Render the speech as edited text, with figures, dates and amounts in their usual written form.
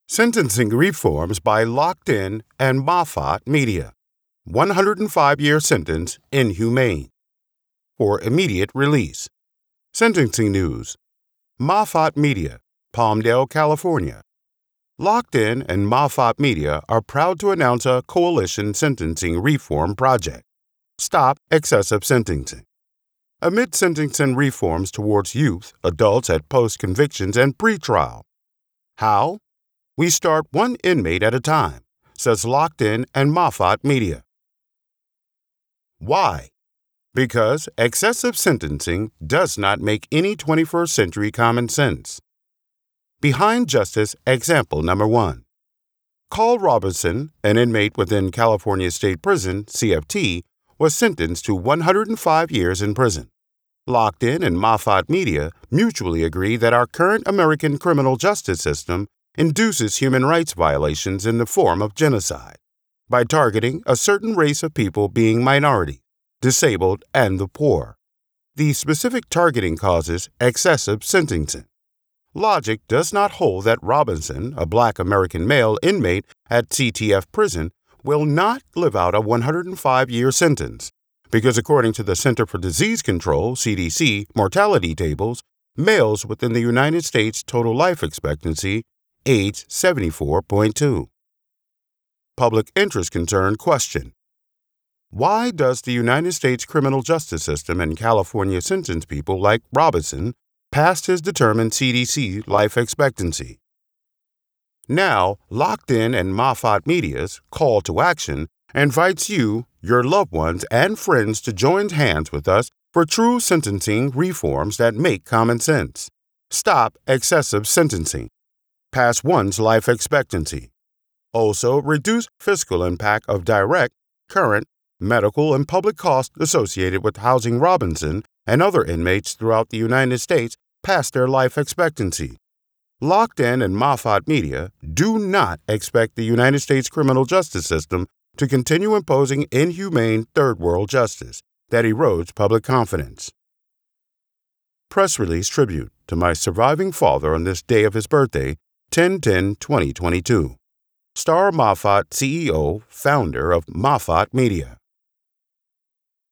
Sentencing Reforms by Locked In and Moffat Media. 105-year sentence inhumane. For immediate release. Sentencing News. Moffat Media, Palmdale, California. Locked In and Moffat Media are proud to announce a coalition sentencing reform project. Stop excessive sentencing. Amid sentencing reforms towards youth, adults at post-convictions and pretrial. How? We start one inmate at a time, says Locked In and Moffat Media. Why? Because excessive sentencing does not make any 21st century common sense. Behind Justice Example Number 1. Carl Robinson, an inmate within California State Prison, CFT, was sentenced to 105 years in prison. Locked In and Moffat Media mutually agree that our current American criminal justice system induces human rights violations in the form of genocide by targeting a certain race of people being minority, disabled, and the poor. The specific targeting causes excessive sentencing. Logic does not hold that Robinson, a Black American male inmate at CTF prison, will not live out a 105-year sentence, because according to the Center for Disease Control, CDC, mortality tables, males within the United States total life expectancy age 74.2. Public interest concern question. Why does the United States criminal justice system in California sentence people like Robinson past his determined CDC life expectancy? Now, Locked In and Moffat Media's call to action invites you, your loved ones, and friends to join hands with us for true sentencing reforms that make common sense. Stop excessive sentencing. Past one's life expectancy. Also, reduce fiscal impact of direct, current, medical, and public costs associated with housing Robinson and other inmates throughout the United States past their life expectancy. Locked In and Moffat Media do not expect the United States criminal justice system to continue imposing inhumane third world justice that erodes public confidence. Press release tribute to my surviving father on this day of his birthday, 10/10/2022. Star Moffat, CEO, founder of Moffat Media.